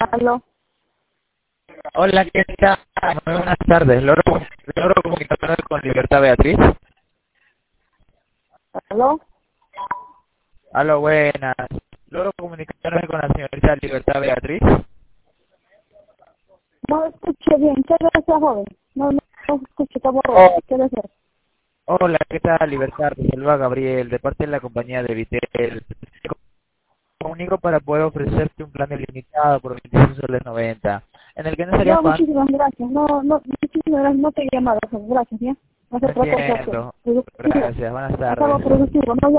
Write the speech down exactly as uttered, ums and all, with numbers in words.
Aló. Hola, ¿qué tal? Muy buenas tardes. ¿Logro, logro comunicarme con Libertad Beatriz? Aló. Aló, buenas. ¿Logro comunicarme con la señorita Libertad Beatriz? No escucho bien. ¿Qué desea, joven? No, no, no escucho, está borroso. Oh, ¿Qué desea? hola, ¿qué tal, Libertad? Te saluda Gabriel, de parte de la compañía de Vitel. Te comunico para poder ofrecerte un plan ilimitado por veintiséis soles noventa, en el que no estarías No, pagando. muchísimas gracias. No, no, muchísimas gracias. No te he llamado, joven. Gracias, ¿ya? Hacer otra cosa. Entiendo. Productivo. Gracias, buenas Haz algo tardes. productivo. No